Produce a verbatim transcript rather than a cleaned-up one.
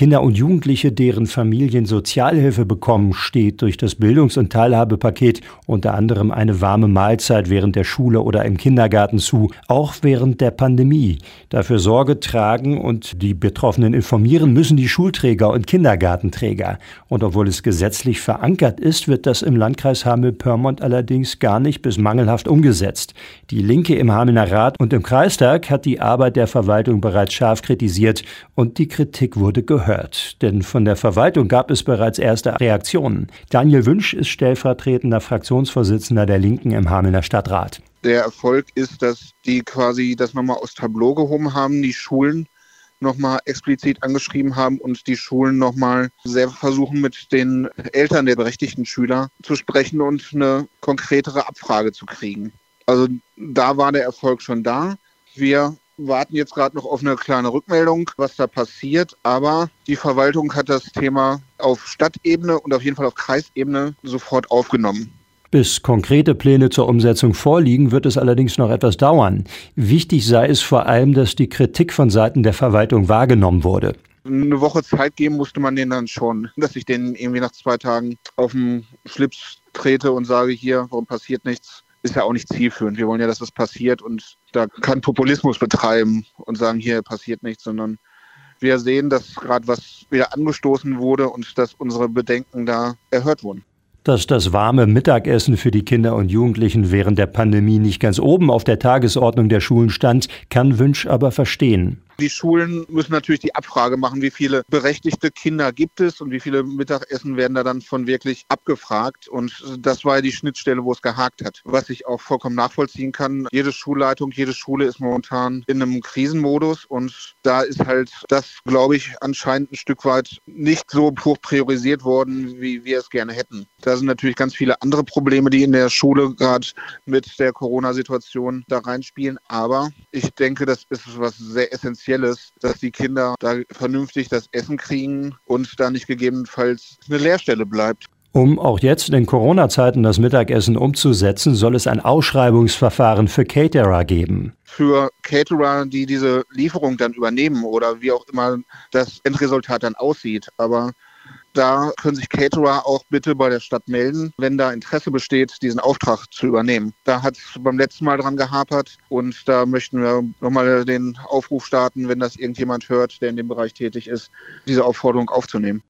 Kinder und Jugendliche, deren Familien Sozialhilfe bekommen, steht durch das Bildungs- und Teilhabepaket unter anderem eine warme Mahlzeit während der Schule oder im Kindergarten zu, auch während der Pandemie. Dafür Sorge tragen und die Betroffenen informieren müssen die Schulträger und Kindergartenträger. Und obwohl es gesetzlich verankert ist, wird das im Landkreis Hameln-Pyrmont allerdings gar nicht bis mangelhaft umgesetzt. Die Linke im Hamelner Rat und im Kreistag hat die Arbeit der Verwaltung bereits scharf kritisiert und die Kritik wurde gehört. Denn von der Verwaltung gab es bereits erste Reaktionen. Daniel Wünsch ist stellvertretender Fraktionsvorsitzender der Linken im Hamelner Stadtrat. Der Erfolg ist, dass die quasi das nochmal aus Tableau gehoben haben, die Schulen nochmal explizit angeschrieben haben und die Schulen nochmal sehr versuchen, mit den Eltern der berechtigten Schüler zu sprechen und eine konkretere Abfrage zu kriegen. Also da war der Erfolg schon da. Wir warten jetzt gerade noch auf eine kleine Rückmeldung, was da passiert. Aber die Verwaltung hat das Thema auf Stadtebene und auf jeden Fall auf Kreisebene sofort aufgenommen. Bis konkrete Pläne zur Umsetzung vorliegen, wird es allerdings noch etwas dauern. Wichtig sei es vor allem, dass die Kritik von Seiten der Verwaltung wahrgenommen wurde. Eine Woche Zeit geben musste man denen dann schon, dass ich denen irgendwie nach zwei Tagen auf den Schlips trete und sage, hier, warum passiert nichts? Ist ja auch nicht zielführend. Wir wollen ja, dass was passiert und da kein Populismus betreiben und sagen, hier passiert nichts, sondern wir sehen, dass gerade was wieder angestoßen wurde und dass unsere Bedenken da erhört wurden. Dass das warme Mittagessen für die Kinder und Jugendlichen während der Pandemie nicht ganz oben auf der Tagesordnung der Schulen stand, kann Wünsch aber verstehen. Die Schulen müssen natürlich die Abfrage machen, wie viele berechtigte Kinder gibt es und wie viele Mittagessen werden da dann von wirklich abgefragt. Und das war ja die Schnittstelle, wo es gehakt hat. Was ich auch vollkommen nachvollziehen kann. Jede Schulleitung, jede Schule ist momentan in einem Krisenmodus. Und da ist halt das, glaube ich, anscheinend ein Stück weit nicht so hoch priorisiert worden, wie wir es gerne hätten. Da sind natürlich ganz viele andere Probleme, die in der Schule gerade mit der Corona-Situation da reinspielen. Aber ich denke, das ist was sehr Essentielles, dass die Kinder da vernünftig das Essen kriegen und da nicht gegebenenfalls eine Leerstelle bleibt. Um auch jetzt in Corona-Zeiten das Mittagessen umzusetzen, soll es ein Ausschreibungsverfahren für Caterer geben. Für Caterer, die diese Lieferung dann übernehmen oder wie auch immer das Endresultat dann aussieht. Aber da können sich Caterer auch bitte bei der Stadt melden, wenn da Interesse besteht, diesen Auftrag zu übernehmen. Da hat es beim letzten Mal dran gehapert und da möchten wir nochmal den Aufruf starten, wenn das irgendjemand hört, der in dem Bereich tätig ist, diese Aufforderung aufzunehmen.